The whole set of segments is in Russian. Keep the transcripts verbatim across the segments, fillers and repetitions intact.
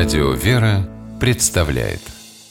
Радио «Вера» представляет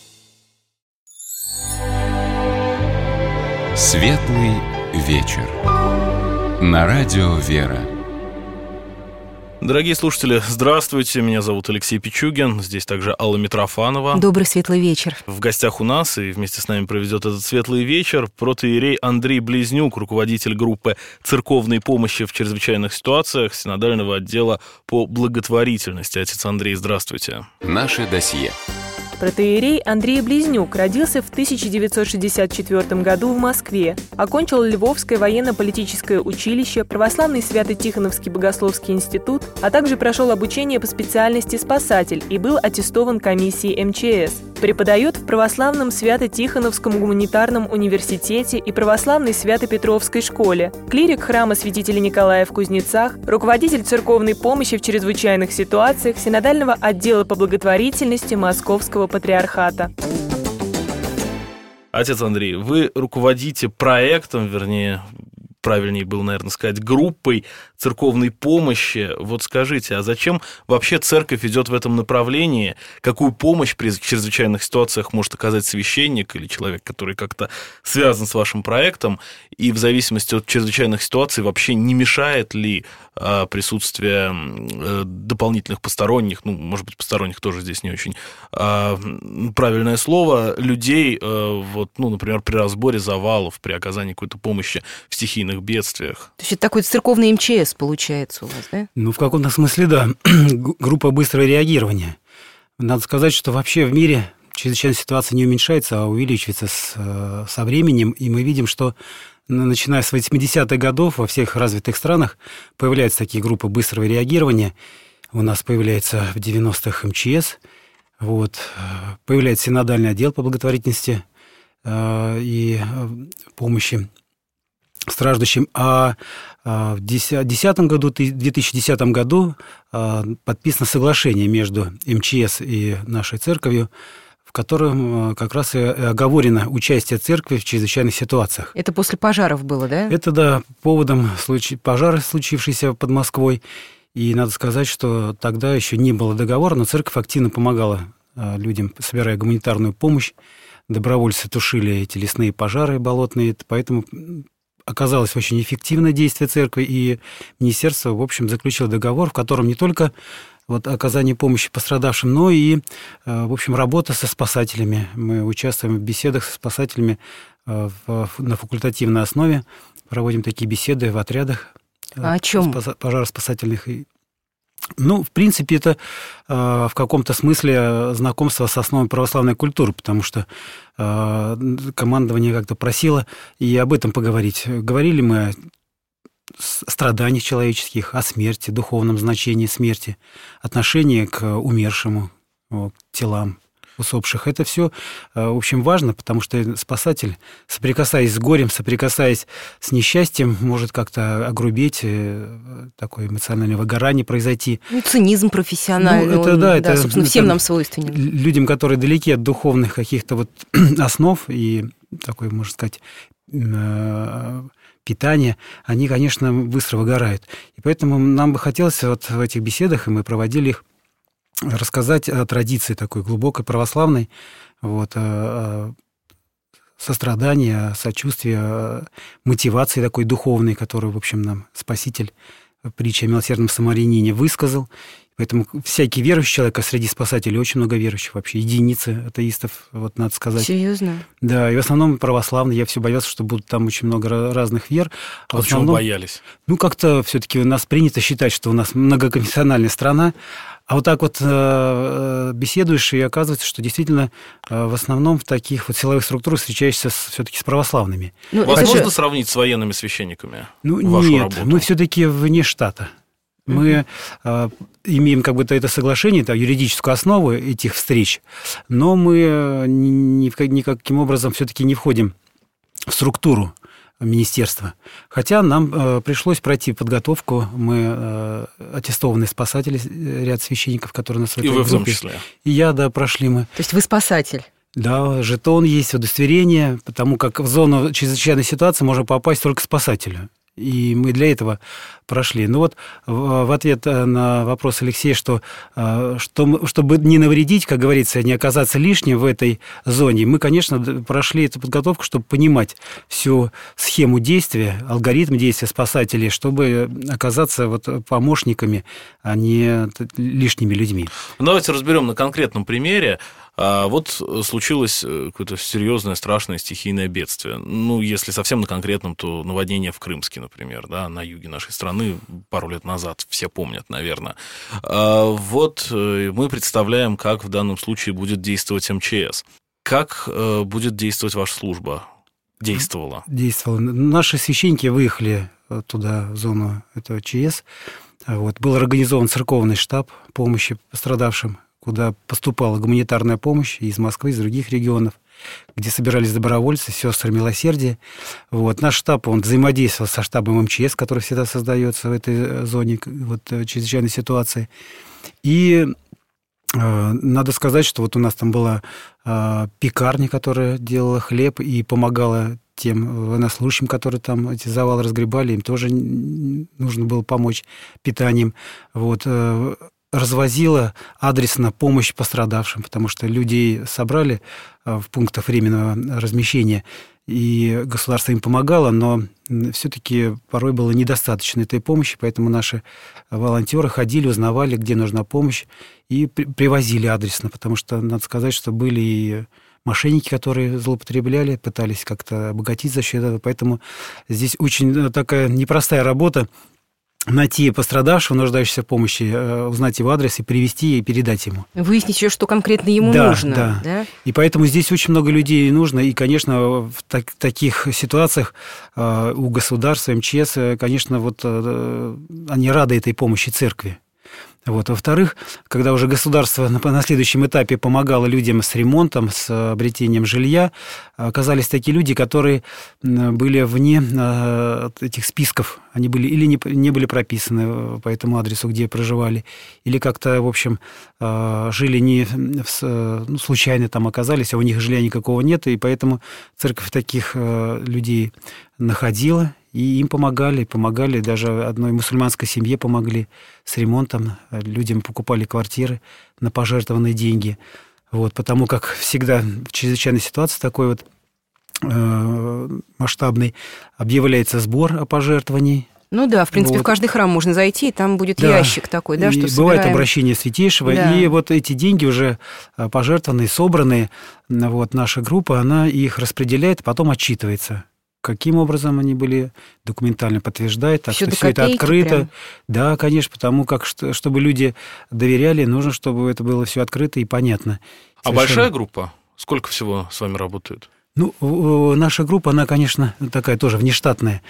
Светлый вечер на Радио «Вера». Дорогие слушатели, здравствуйте, меня зовут Алексей Пичугин, здесь также Алла Митрофанова. Добрый светлый вечер. В гостях у нас и вместе с нами проведет этот светлый вечер протоиерей Андрей Близнюк, руководитель группы церковной помощи в чрезвычайных ситуациях Синодального отдела по благотворительности. Отец Андрей, здравствуйте. Наше досье. Протоиерей Андрей Близнюк родился в тысяча девятьсот шестьдесят четвёртом году в Москве, окончил Львовское военно-политическое училище, Православный Свято-Тихоновский богословский институт, а также прошел обучение по специальности спасатель и был аттестован комиссией эм че эс. Преподает в Православном Свято-Тихоновском гуманитарном университете и Православной Свято-Петровской школе, клирик храма святителя Николая в Кузнецах, руководитель церковной помощи в чрезвычайных ситуациях Синодального отдела по благотворительности Московского патриархата. Отец Андрей, вы руководите проектом, вернее, правильнее было, наверное, сказать, группой церковной помощи. Вот скажите, а зачем вообще церковь идет в этом направлении? Какую помощь при чрезвычайных ситуациях может оказать священник или человек, который как-то связан с вашим проектом? И в зависимости от чрезвычайных ситуаций вообще не мешает ли а, присутствие а, дополнительных посторонних, ну, может быть, посторонних тоже здесь не очень а, правильное слово, людей, а, вот, ну, например, при разборе завалов, при оказании какой-то помощи в стихийных бедствиях? То есть это такой церковный эм че эс получается у вас, да? Ну, в каком-то смысле, да. Группа быстрого реагирования. Надо сказать, что вообще в мире чрезвычайная ситуация не уменьшается, а увеличивается с, со временем. И мы видим, что начиная с восьмидесятых годов во всех развитых странах появляются такие группы быстрого реагирования. У нас появляется в девяностых эм че эс, вот, появляется синодальный отдел по благотворительности и помощи страждущим. А в две тысячи десятом году, две тысячи десятом году подписано соглашение между эм че эс и нашей церковью, в котором как раз и оговорено участие церкви в чрезвычайных ситуациях. Это после пожаров было, да? Это, да, поводом случ... пожара, случившийся под Москвой. И надо сказать, что тогда еще не было договора, но церковь активно помогала людям, собирая гуманитарную помощь. Добровольцы тушили эти лесные пожары болотные, поэтому оказалось очень эффективное действие церкви, и министерство, в общем, заключило договор, в котором не только вот оказание помощи пострадавшим, но и, в общем, работа со спасателями. Мы участвуем в беседах со спасателями на факультативной основе, проводим такие беседы в отрядах. А о чем? Пожароспасательных. Ну, в принципе, это э, в каком-то смысле знакомство с основой православной культуры, потому что э, командование как-то просило и об этом поговорить. Говорили мы о страданиях человеческих, о смерти, духовном значении смерти, отношении к умершему, к телам усопших. Это все, в общем, важно, потому что спасатель, соприкасаясь с горем, соприкасаясь с несчастьем, может как-то огрубеть, такое эмоциональное выгорание произойти. Ну, цинизм профессиональный, ну, это, он, да, да, это, собственно, это, всем нам свойственен. Людям, которые далеки от духовных каких-то вот основ и такой, можно сказать, питания, они, конечно, быстро выгорают. И поэтому нам бы хотелось вот в этих беседах, и мы проводили их, рассказать о традиции такой глубокой православной, вот, о сострадании, о сочувствии, о мотивации такой духовной, которую, в общем, нам Спаситель притча о милосердном самарянине высказал. Поэтому всякий верующий человек, а среди спасателей очень много верующих вообще, единицы атеистов, вот надо сказать. Серьезно? Да, и в основном православные. Я все боялся, что будут там очень много разных вер. А в основном, почему боялись? Ну, как-то все-таки у нас принято считать, что у нас многоконфессиональная страна, а вот так вот э, беседуешь, и оказывается, что действительно э, в основном в таких вот силовых структурах встречаешься все-таки с православными. Ну, Вас можно же... сравнить с военными священниками? Ну, вашу нет, работу? Мы все-таки вне штата. Мы э, имеем как бы это соглашение, это юридическую основу этих встреч, но мы ни, никаким образом все-таки не входим в структуру министерства. Хотя нам э, пришлось пройти подготовку. Мы э, аттестованные спасатели, ряд священников, которые у нас в этой группе. И вы в том группе. числе. И я, да, прошли мы. То есть вы спасатель? Да, жетон есть, удостоверение, потому как в зону чрезвычайной ситуации можно попасть только спасателю. И мы для этого прошли. Ну вот в ответ на вопрос Алексея, что, что чтобы не навредить, как говорится, не оказаться лишним в этой зоне, мы, конечно, прошли эту подготовку, чтобы понимать всю схему действия, алгоритм действия спасателей, чтобы оказаться вот помощниками, а не лишними людьми. Давайте разберем на конкретном примере. Вот случилось какое-то серьезное, страшное стихийное бедствие. Ну, если совсем на конкретном, то наводнение в Крымске, например, да, на юге нашей страны пару лет назад, все помнят, наверное. Вот мы представляем, как в данном случае будет действовать эм че эс. Как будет действовать ваша служба? Действовала? Действовала. Наши священники выехали туда, в зону этого ЧС. Вот. Был организован церковный штаб помощи пострадавшим, куда поступала гуманитарная помощь из Москвы, из других регионов, где собирались добровольцы, сестры милосердия. Вот. Наш штаб, он взаимодействовал со штабом эм че эс, который всегда создается в этой зоне вот, чрезвычайной ситуации. И э, надо сказать, что вот у нас там была э, пекарня, которая делала хлеб и помогала тем военнослужащим, которые там эти завалы разгребали, им тоже нужно было помочь питанием. Вот. Развозила адресно помощь пострадавшим, потому что людей собрали в пунктах временного размещения, и государство им помогало, но все-таки порой было недостаточно этой помощи, поэтому наши волонтеры ходили, узнавали, где нужна помощь, и привозили адресно, потому что, надо сказать, что были и мошенники, которые злоупотребляли, пытались как-то обогатить за счет этого, поэтому здесь очень такая непростая работа, найти пострадавшего, нуждающегося в помощи, узнать его адрес и привести и передать ему. Выяснить еще, что конкретно ему да, нужно. Да. Да? И поэтому здесь очень много людей нужно. И, конечно, в так, таких ситуациях у государства, эм че эс, конечно, вот они рады этой помощи церкви. Вот. Во-вторых, когда уже государство на следующем этапе помогало людям с ремонтом, с обретением жилья, оказались такие люди, которые были вне этих списков. Они были или не, не были прописаны по этому адресу, где проживали, или как-то, в общем, жили не ну, случайно там оказались, а у них жилья никакого нет, и поэтому церковь таких людей находила, и им помогали, помогали, даже одной мусульманской семье помогли с ремонтом, людям покупали квартиры на пожертвованные деньги. Вот, потому как всегда в чрезвычайной ситуации такой вот э, масштабной объявляется сбор о пожертвовании. Ну да, в принципе, вот. В каждый храм можно зайти, и там будет да. ящик такой, да, что и собираем. Бывает обращение Святейшего, да. И вот эти деньги уже пожертвованные, собранные, вот наша группа, она их распределяет, потом отчитывается. Каким образом они были, документально подтверждает, так всё что все это открыто. Прям. Да, конечно, потому как, чтобы люди доверяли, нужно, чтобы это было все открыто и понятно. А совершенно. Большая группа? Сколько всего с вами работает? Ну, наша группа, она, конечно, такая тоже внештатная.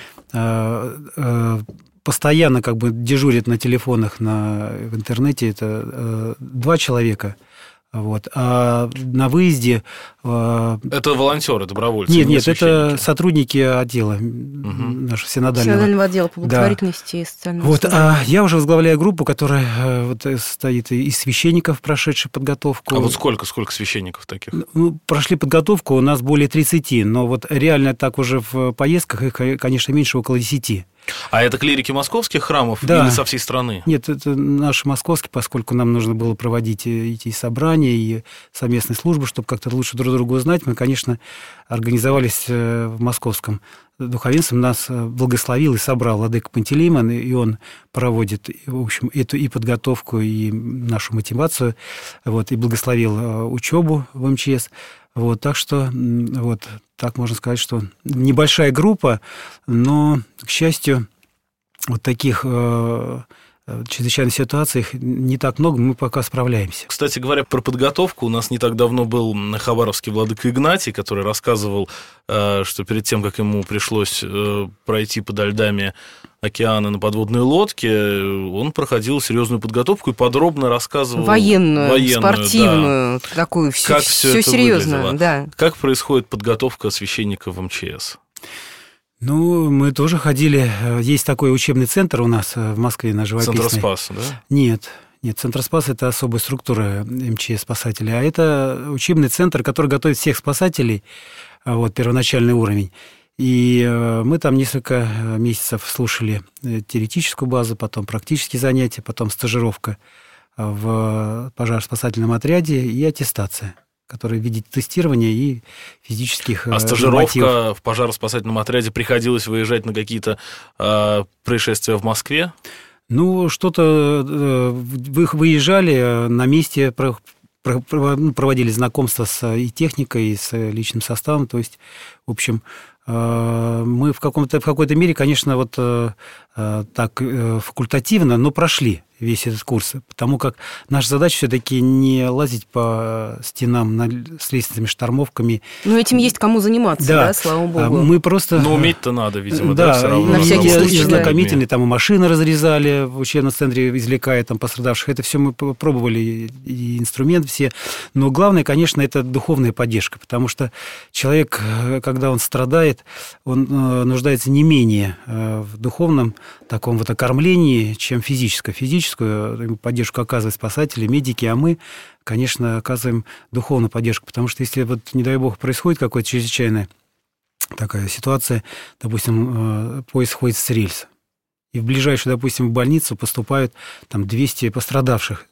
Постоянно как бы дежурит на телефонах, на, в интернете это два человека. Вот. А на выезде... Это волонтеры, добровольцы? Нет, нет, это сотрудники отдела, угу. нашего синодального. Синодального отдела по благотворительности да. и социального вот, а я уже возглавляю группу, которая вот, состоит из священников, прошедших подготовку. А вот сколько, сколько священников таких? Ну, прошли подготовку, у нас более тридцати, но вот реально так уже в поездках их, конечно, меньше, около десяти. А это клирики московских храмов да. или со всей страны? Нет, это наши московские, поскольку нам нужно было проводить эти собрания и совместные службы, чтобы как-то лучше друг друга узнать, мы, конечно, организовались в московском духовенстве. Нас благословил и собрал владыка Пантелеймон, и он проводит, в общем, эту и подготовку, и нашу мотивацию, вот, и благословил учебу в эм че эс. Вот, так что, вот, так можно сказать, что небольшая группа, но, к счастью, вот таких э, чрезвычайных ситуаций не так много, мы пока справляемся. Кстати говоря, про подготовку, у нас не так давно был хабаровский владыка Игнатий, который рассказывал, э, что перед тем, как ему пришлось э, пройти подо льдами океана на подводной лодке, он проходил серьезную подготовку и подробно рассказывал... Военную, военную спортивную, да. такую, все, как все, все серьезно. Да. Как происходит подготовка священников в эм че эс? Ну, мы тоже ходили... Есть такой учебный центр у нас в Москве на Живописной. Центр Спаса, да? Нет. Нет, Центр Спас – это особая структура эм че эс-спасателей, а это учебный центр, который готовит всех спасателей, вот, первоначальный уровень. И мы там несколько месяцев слушали теоретическую базу, потом практические занятия, потом стажировка в пожаро-спасательном отряде и аттестация, которая в виде тестирования и физических А стажировка нормативов. в пожаро-спасательном отряде, приходилось выезжать на какие-то э, происшествия в Москве? Ну, что-то э, выезжали на месте, проводили знакомства с и техникой, и с личным составом. То есть, в общем, мы в, каком-то, в какой-то мере, конечно, вот так факультативно, но прошли весь этот курс, потому как наша задача все-таки не лазить по стенам с лестницами, штормовками. Но этим есть кому заниматься, да, да, слава богу. Мы просто... Но уметь-то надо, видимо, да, да, все равно. На всякий случай, и знакомительные, да. там и машины разрезали в учебном центре, извлекая там пострадавших. Это все мы пробовали, и инструмент все. Но главное, конечно, это духовная поддержка, потому что человек, когда он страдает, он нуждается не менее в духовном таком вот окормлении, чем физическое. Физическую поддержку оказывают спасатели, медики, а мы, конечно, оказываем духовную поддержку, потому что если, вот, не дай бог, происходит какая-то чрезвычайная такая ситуация, допустим, поезд сходит с рельс, и в ближайшую, допустим, больницу поступают там двести пострадавших,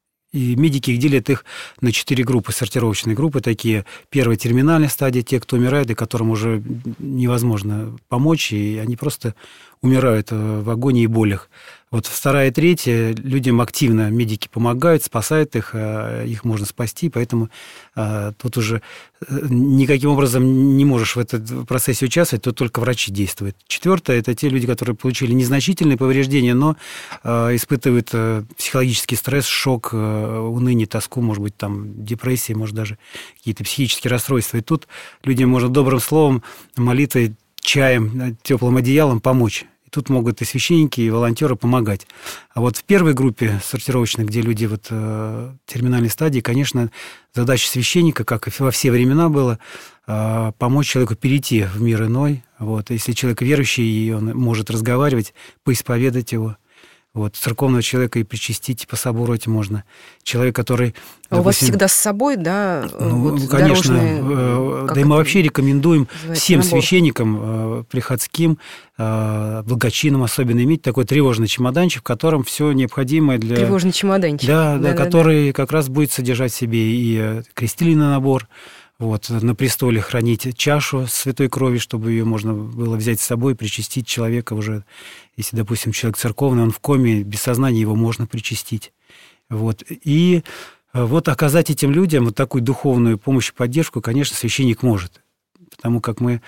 и медики их делят их на четыре группы, сортировочные группы такие. Первая терминальная стадия, те, кто умирает, и которым уже невозможно помочь, и они просто умирают в агонии и болях. Вот вторая и третья, людям активно медики помогают, спасают их, их можно спасти, поэтому а, тут уже никаким образом не можешь в этом процессе участвовать, тут только врачи действуют. Четвертое – это те люди, которые получили незначительные повреждения, но а, испытывают а, психологический стресс, шок, а, уныние, тоску, может быть, там депрессия, может, даже какие-то психические расстройства. И тут людям можно добрым словом, молитвой, чаем, теплым одеялом помочь. И тут могут и священники, и волонтеры помогать. А вот в первой группе сортировочной, где люди вот, э, в терминальной стадии, конечно, задача священника, как и во все времена было, э, помочь человеку перейти в мир иной. Вот. Если человек верующий, и он может разговаривать, поисповедать его. Вот, церковного человека и причастить, по соборовать можно. Человек, который... А допустим, у вас всегда с собой, да? Ну, вот конечно. Дорожные, да и мы вообще рекомендуем всем набор? священникам, приходским, благочинным особенно, иметь такой тревожный чемоданчик, в котором все необходимое для... Тревожный чемоданчик. Да, да, да, да который да. как раз будет содержать в себе и крестильный набор, вот, на престоле хранить чашу святой крови, чтобы ее можно было взять с собой, причастить человека уже. Если, допустим, человек церковный, он в коме, без сознания, его можно причастить. Вот. И вот оказать этим людям вот такую духовную помощь и поддержку, конечно, священник может. Потому как мы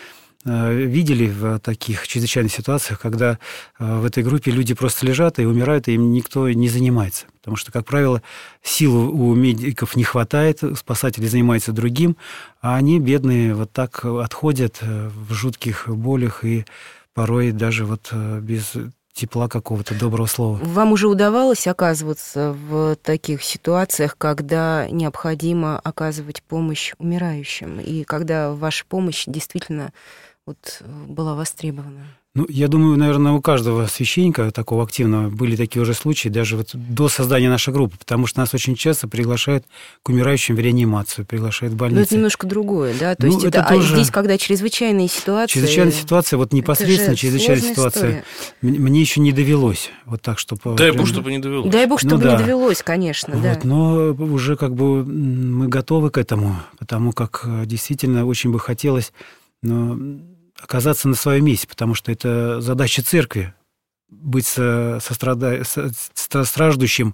видели в таких чрезвычайных ситуациях, когда в этой группе люди просто лежат и умирают, и им никто не занимается. Потому что, как правило, сил у медиков не хватает, спасатели занимаются другим, а они, бедные, вот так отходят в жутких болях и порой даже вот без тепла какого-то, доброго слова. Вам уже удавалось оказываться в таких ситуациях, когда необходимо оказывать помощь умирающим, и когда ваша помощь действительно вот была востребована? Ну, я думаю, наверное, у каждого священника такого активного были такие уже случаи, даже вот до создания нашей группы, потому что нас очень часто приглашают к умирающим в реанимацию, приглашают в больницу. Но это немножко другое, да? То ну, есть это это, тоже... а здесь, когда чрезвычайные ситуации... Чрезвычайная ситуация, вот непосредственно чрезвычайная ситуация, история. Мне еще не довелось. Вот так, чтобы... Дай бог, чтобы не довелось. Дай бог, чтобы ну, да. не довелось, конечно, вот, да. Но уже как бы мы готовы к этому, потому как действительно очень бы хотелось... Но... оказаться на своем месте, потому что это задача церкви — быть сострада... страждущим,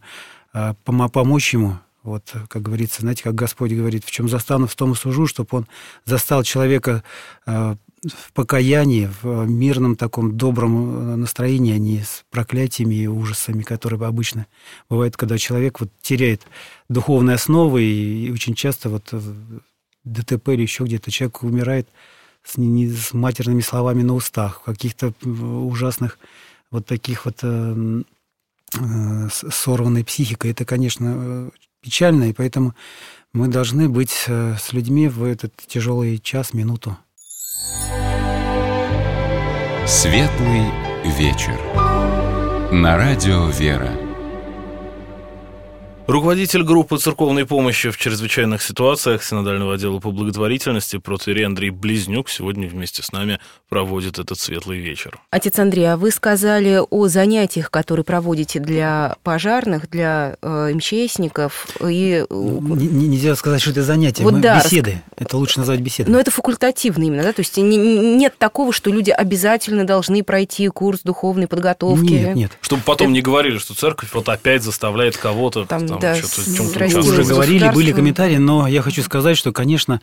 помочь ему. Вот, как говорится, знаете, как Господь говорит, в чем застану, в том и служу, чтобы он застал человека в покаянии, в мирном таком добром настроении, а не с проклятиями и ужасами, которые обычно бывают, когда человек вот теряет духовные основы, и очень часто вот в ДТП или еще где-то человек умирает с, не, с матерными словами на устах, каких-то ужасных вот таких вот э, э, сорванной психикой. Это, конечно, печально, и поэтому мы должны быть с людьми в этот тяжелый час, минуту. Светлый вечер. На радио «Вера». Руководитель группы церковной помощи в чрезвычайных ситуациях Синодального отдела по благотворительности протоиерей Андрей Близнюк сегодня вместе с нами проводит этот светлый вечер. Отец Андрей, а вы сказали о занятиях, которые проводите для пожарных, для э, МЧСников. И... Н- нельзя сказать, что это занятия, вот мы да, беседы. Рас... Это лучше назвать беседой. Но это факультативно именно, да? То есть не, нет такого, что люди обязательно должны пройти курс духовной подготовки. Нет, нет. Чтобы потом это... не говорили, что церковь вот опять заставляет кого-то там, там, да, что-то, в чем-то участвовать. Уже говорили, были комментарии, но я хочу сказать, что, конечно,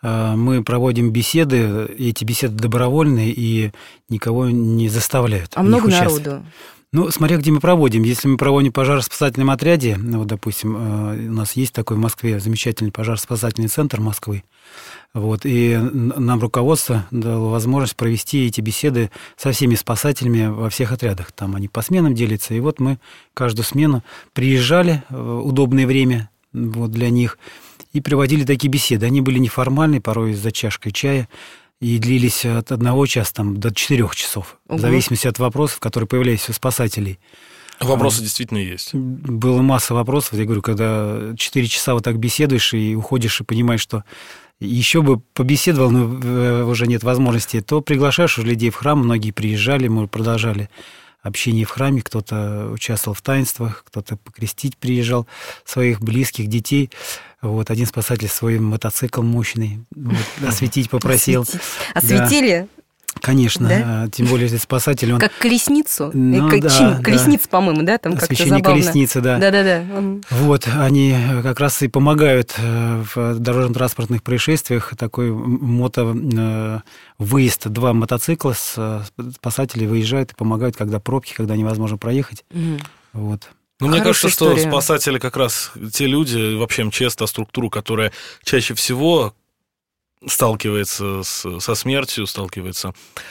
мы проводим беседы, и эти беседы добровольные и никого не заставляют. А много народу? Ну, смотря где мы проводим. Если мы проводим в пожарно-спасательном отряде, ну, вот, допустим, у нас есть такой в Москве замечательный пожарно-спасательный центр Москвы, вот, и нам руководство дало возможность провести эти беседы со всеми спасателями во всех отрядах. Там они по сменам делятся, и вот мы каждую смену приезжали в удобное время вот, для них и проводили такие беседы. Они были неформальные, порой за чашкой чая, и длились от одного часа там, до четырех часов, угу. в зависимости от вопросов, которые появлялись у спасателей. Вопросы а, действительно есть. Было масса вопросов. Я говорю, когда четыре часа вот так беседуешь и уходишь, и понимаешь, что еще бы побеседовал, но уже нет возможности, то приглашаешь уже людей в храм. Многие приезжали, мы продолжали общение в храме. Кто-то участвовал в таинствах, кто-то покрестить приезжал своих близких, детей. Вот, один спасатель свой мотоцикл мощный вот, осветить попросил. Осветить. Осветили? Да. Конечно, да? Тем более если спасатель... Он... Как колесницу? Ну, как да, чин, да. Колесница, по-моему, да? Там как-то Освещение забавно. колесницы, да. Да-да-да. Вот, они как раз и помогают в дорожно-транспортных происшествиях. Такой мото... выезд, два мотоцикла, спасатели выезжают и помогают, когда пробки, когда невозможно проехать. Угу. Вот. Ну, мне кажется, история. Что спасатели как раз те люди, вообще МЧС, та структура, которая чаще всего сталкивается с, со смертью, сталкивается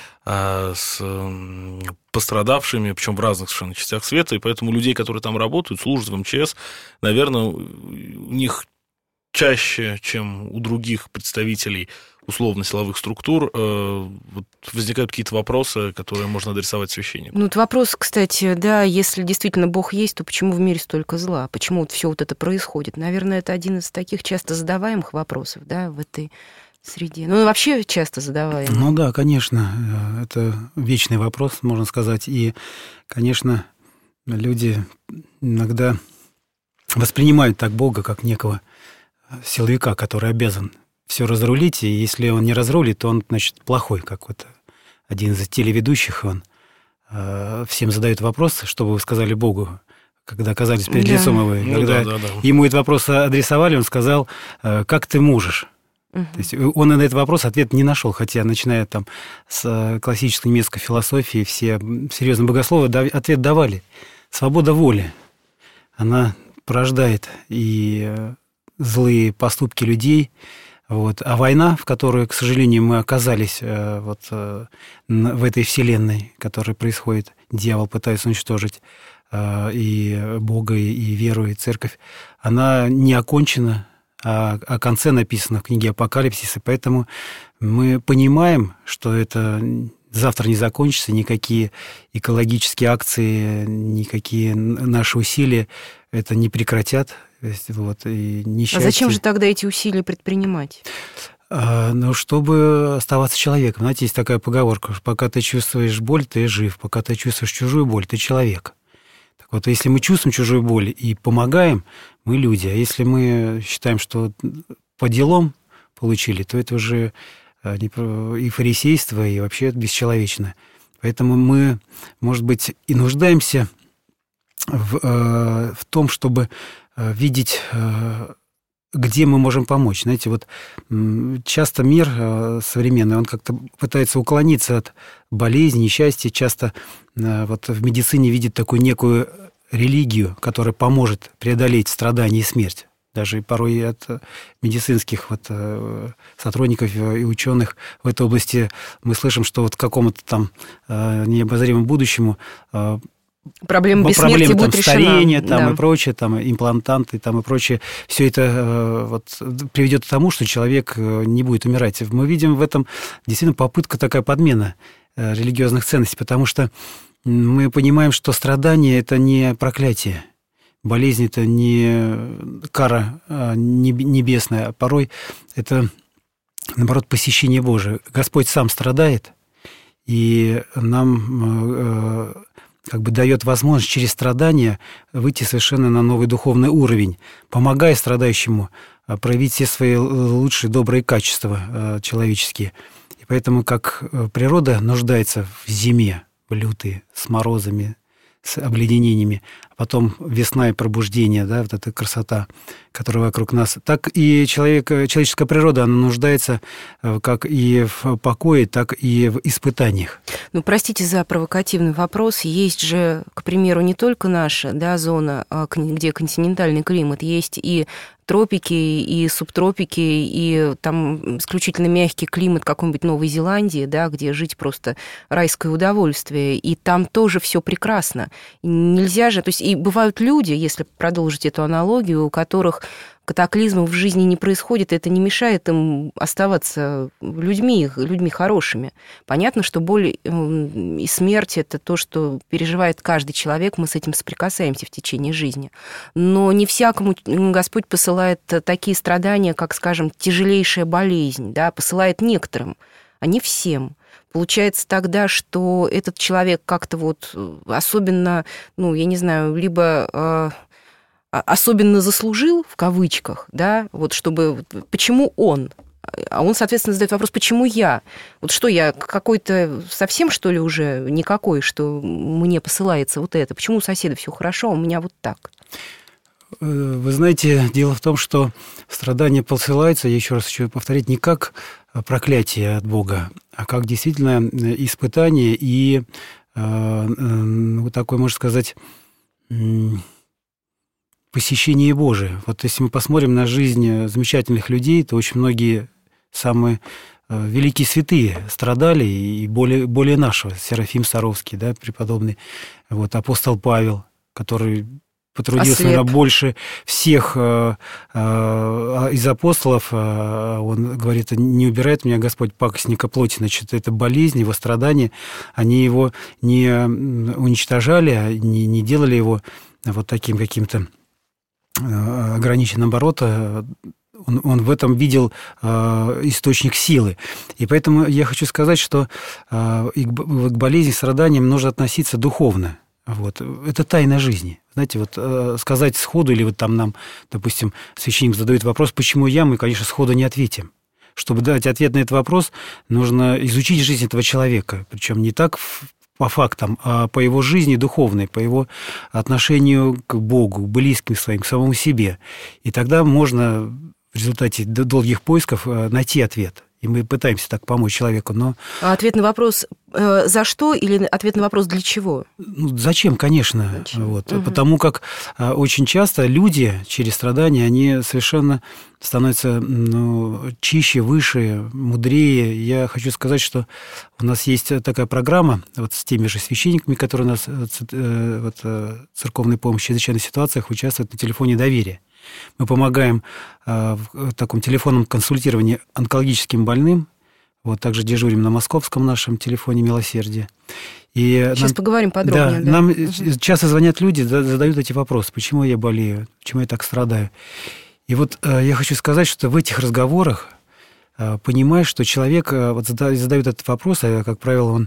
а, с а, пострадавшими, причем в разных совершенно частях света, и поэтому людей, которые там работают, служат в МЧС, наверное, у них чаще, чем у других представителей условно-силовых структур, э, вот возникают какие-то вопросы, которые можно адресовать священнику. Ну, вот вопрос, кстати, да, если действительно Бог есть, то почему в мире столько зла? Почему вот все вот это происходит? Наверное, это один из таких часто задаваемых вопросов, да, в этой среде. Ну, вообще часто задаваемый. Ну да, конечно, это вечный вопрос, можно сказать. И, конечно, люди иногда воспринимают так Бога, как некого силовика, который обязан все разрулить, и если он не разрулит, то он, значит, плохой, как вот один из телеведущих, он э, всем задает вопрос, что вы сказали Богу, когда оказались перед да. лицом его. Ну, когда да, да, да. ему этот вопрос адресовали, он сказал, э, как ты можешь? Угу. То есть он на этот вопрос ответ не нашел, хотя, начиная там с классической немецкой философии, все серьезные богословы ответ давали. Свобода воли, она порождает и злые поступки людей. Вот. А война, в которой, к сожалению, мы оказались вот, в этой вселенной, которая происходит, дьявол пытается уничтожить и Бога, и веру, и церковь, она не окончена, а о конце написано в книге Апокалипсиса, поэтому мы понимаем, что это завтра не закончится, никакие экологические акции, никакие наши усилия это не прекратят. Вот, и несчастье. А зачем же тогда эти усилия предпринимать? А, ну, чтобы оставаться человеком. Знаете, есть такая поговорка, пока ты чувствуешь боль, ты жив, пока ты чувствуешь чужую боль, ты человек. Так вот, если мы чувствуем чужую боль и помогаем, мы люди. А если мы считаем, что по делам получили, то это уже и фарисейство, и вообще бесчеловечно. Поэтому мы, может быть, и нуждаемся в, в том, чтобы видеть, где мы можем помочь. Знаете, вот часто мир современный, он как-то пытается уклониться от болезни, несчастья. Часто вот в медицине видит такую некую религию, которая поможет преодолеть страдания и смерть. Даже порой от медицинских вот сотрудников и ученых в этой области мы слышим, что вот к какому-то там необозримому будущему Проблема бессмертия проблемы, будет там, решена. Старение там, да. и прочее, там, имплантанты там, и прочее. Все это вот, приведет к тому, что человек не будет умирать. Мы видим в этом действительно попытка такая подмена религиозных ценностей, потому что мы понимаем, что страдание – это не проклятие. болезнь – это не кара небесная, а порой это, наоборот, посещение Божие. Господь сам страдает, и нам как бы дает возможность через страдания выйти совершенно на новый духовный уровень, помогая страдающему проявить все свои лучшие добрые качества человеческие. И поэтому, как природа нуждается в зиме, в лютой, с морозами, с обледенениями, а потом весна и пробуждение, да, вот эта красота, которая вокруг нас, так и человек, человеческая природа, она нуждается как и в покое, так и в испытаниях. Ну, простите за провокативный вопрос. Есть же, к примеру, не только наша, да, зона, где континентальный климат, есть и тропики, и субтропики, и там исключительно мягкий климат какой-нибудь Новой Зеландии, да, где жить просто райское удовольствие, и там тоже все прекрасно. И нельзя же, то есть и бывают люди, если продолжить эту аналогию, у которых катаклизмов в жизни не происходит, это не мешает им оставаться людьми, людьми хорошими. Понятно, что боль и смерть – это то, что переживает каждый человек, мы с этим соприкасаемся в течение жизни. Но не всякому Господь посылает такие страдания, как, скажем, тяжелейшая болезнь, да, посылает некоторым, а не всем. Получается тогда, что этот человек как-то вот особенно, ну, я не знаю, либо особенно заслужил, в кавычках, да, вот чтобы... Почему он? А он, соответственно, задает вопрос, почему я? Вот что я, какой-то совсем, что ли, уже никакой, что мне посылается вот это? Почему у соседа все хорошо, а у меня вот так? Вы знаете, дело в том, что страдания посылаются, я еще раз хочу повторить, не как проклятие от Бога, а как действительно испытание и вот такое, можно сказать, посещение Божие. Вот если мы посмотрим на жизнь замечательных людей, то очень многие самые великие святые страдали, и более, более нашего, Серафим Саровский, да, преподобный, вот, апостол Павел, который потрудился, Ослеп. наверное, больше всех э, э, из апостолов. Э, он говорит, не убирает меня Господь пакостника плоти. Значит, это болезнь, его страдания. Они его не уничтожали, не, не делали его вот таким каким-то э, ограниченным, наоборот. Он, он в этом видел э, источник силы. И поэтому я хочу сказать, что э, и к, к болезни, страданиям нужно относиться духовно. Вот. Это тайна жизни. Знаете, вот э, сказать сходу, или вот там нам, допустим, священник задает вопрос, почему я, мы, конечно, сходу не ответим. Чтобы дать ответ на этот вопрос, нужно изучить жизнь этого человека. Причем не так по фактам, а по его жизни духовной, по его отношению к Богу, к близким своим, к самому себе. И тогда можно в результате долгих поисков найти ответ. И мы пытаемся так помочь человеку, но... А ответ на вопрос э, «за что» или ответ на вопрос «для чего»? Ну, зачем, конечно. Зачем? Вот. Угу. Потому как э, очень часто люди через страдания, они совершенно становятся ну, чище, выше, мудрее. Я хочу сказать, что у нас есть такая программа вот с теми же священниками, которые у нас э, вот, э, церковной помощи в чрезвычайных ситуациях участвуют на телефоне доверия. Мы помогаем э, в таком телефонном консультировании онкологическим больным. Вот, также дежурим на московском нашем телефоне милосердия. И Сейчас нам, поговорим подробнее. Да, да. Нам угу. часто звонят люди, задают эти вопросы. Почему я болею? Почему я так страдаю? И вот э, я хочу сказать, что в этих разговорах э, понимаешь, что человек э, вот задает этот вопрос, а, как правило, он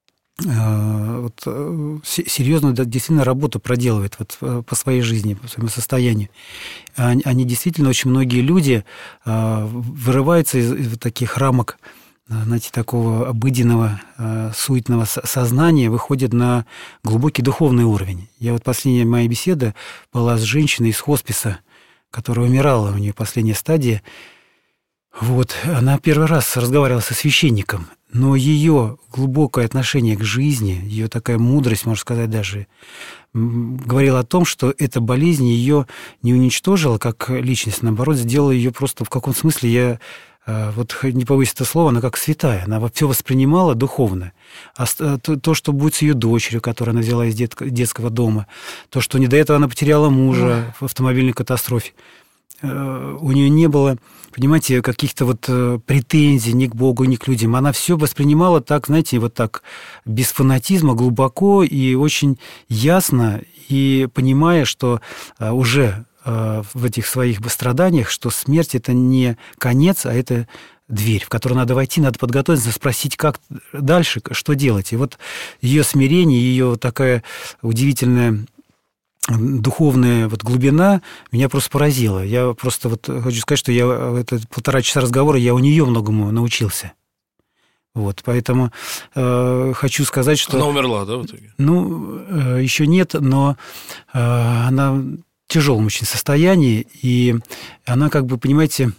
вот, серьезную действительно работу проделывает вот, по своей жизни, по своему состоянию. Они, они действительно, очень многие люди вырываются из, из таких рамок, знаете, такого обыденного, суетного сознания, выходят на глубокий духовный уровень. Я вот последняя моя беседа была с женщиной из хосписа, которая умирала, у нее последняя стадия. Вот, она первый раз разговаривала со священником, но ее глубокое отношение к жизни, ее такая мудрость, можно сказать, даже говорила о том, что эта болезнь ее не уничтожила как личность, наоборот, сделала ее просто в каком смысле, я вот не побоюсь это слова, она как святая, она все воспринимала духовно. А то, что будет с ее дочерью, которую она взяла из детского дома, то, что не до этого она потеряла мужа в автомобильной катастрофе, у нее не было, понимаете, каких-то вот претензий ни к Богу, ни к людям. Она все воспринимала так, знаете, вот так, без фанатизма, глубоко и очень ясно, и понимая, что уже в этих своих страданиях, что смерть – это не конец, а это дверь, в которую надо войти, надо подготовиться, спросить, как дальше, что делать. И вот ее смирение, ее такая удивительная духовная вот глубина меня просто поразила. Я просто вот хочу сказать, что я это полтора часа разговора, я у нее многому научился. Вот, поэтому э, хочу сказать, что... Она умерла, да, в итоге? Ну, э, еще нет, но э, она в тяжелом очень состоянии, и она, как бы, понимаете,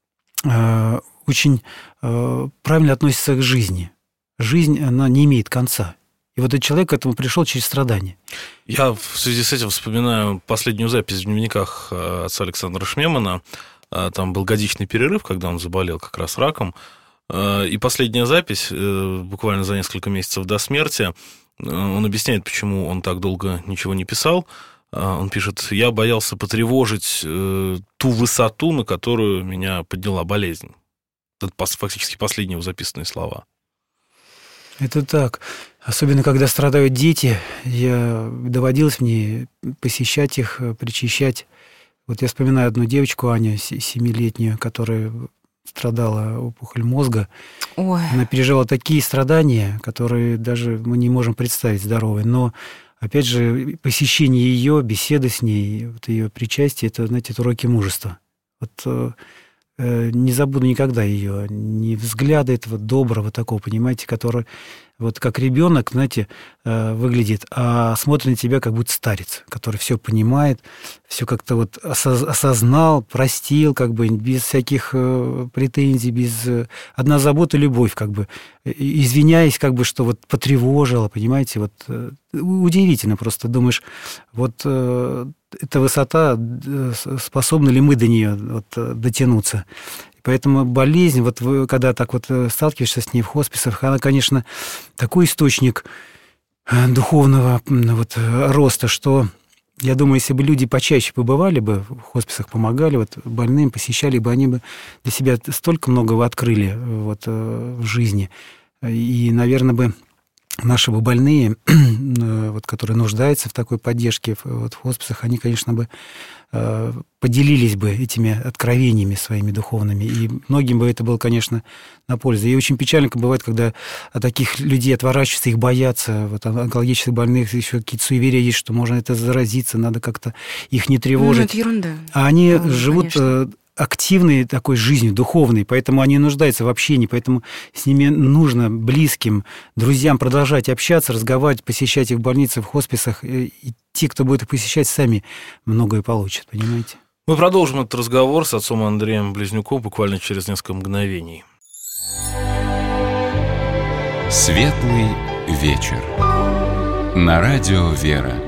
э, очень э, правильно относится к жизни. Жизнь, она не имеет конца. И вот этот человек к этому пришел через страдания. Я в связи с этим вспоминаю последнюю запись в дневниках отца Александра Шмемана. Там был годичный перерыв, когда он заболел как раз раком. И последняя запись, буквально за несколько месяцев до смерти, он объясняет, почему он так долго ничего не писал. Он пишет: «Я боялся потревожить ту высоту, на которую меня подняла болезнь». Это фактически последние его записанные слова. Это так. Особенно, когда страдают дети, я, доводилось мне посещать их, причащать. Вот я вспоминаю одну девочку, Аню, семилетнюю, которая страдала опухоль мозга. Ой. Она пережила такие страдания, которые даже мы не можем представить здоровые. Но, опять же, посещение ее, беседа с ней, вот ее причастие, это, знаете, это уроки мужества. Вот не забуду никогда ее, ни взгляда этого доброго такого, понимаете, который вот как ребенок, знаете, выглядит, а смотрит на тебя как будто старец, который все понимает, все как-то вот осознал, простил, как бы без всяких претензий, без одна забота, любовь, как бы извиняясь, как бы, что вот потревожила, понимаете, вот удивительно просто думаешь, вот эта высота, способны ли мы до нее вот дотянуться. Поэтому болезнь, вот вы, когда так вот сталкиваешься с ней в хосписах, она, конечно, такой источник духовного вот, роста, что, я думаю, если бы люди почаще побывали бы в хосписах, помогали вот, больным, посещали бы, они бы для себя столько многого открыли вот, в жизни. И, наверное, бы наши бы больные, вот, которые нуждаются в такой поддержке вот, в хосписах, они, конечно, бы поделились бы этими откровениями своими духовными, и многим бы это было, конечно, на пользу. И очень печально бывает, когда от таких людей отворачиваются, их боятся, вот, онкологических больных, еще какие-то суеверия есть, что можно это заразиться, надо как-то их не тревожить. Ну, это ерунда. А они ну, живут... Конечно. активной такой жизнью, духовной, поэтому они нуждаются в общении, поэтому с ними нужно близким, друзьям продолжать общаться, разговаривать, посещать их в больницах, в хосписах, и те, кто будет их посещать, сами многое получат, понимаете? Мы продолжим этот разговор с отцом Андреем Близнюком буквально через несколько мгновений. Светлый вечер. На радио «Вера».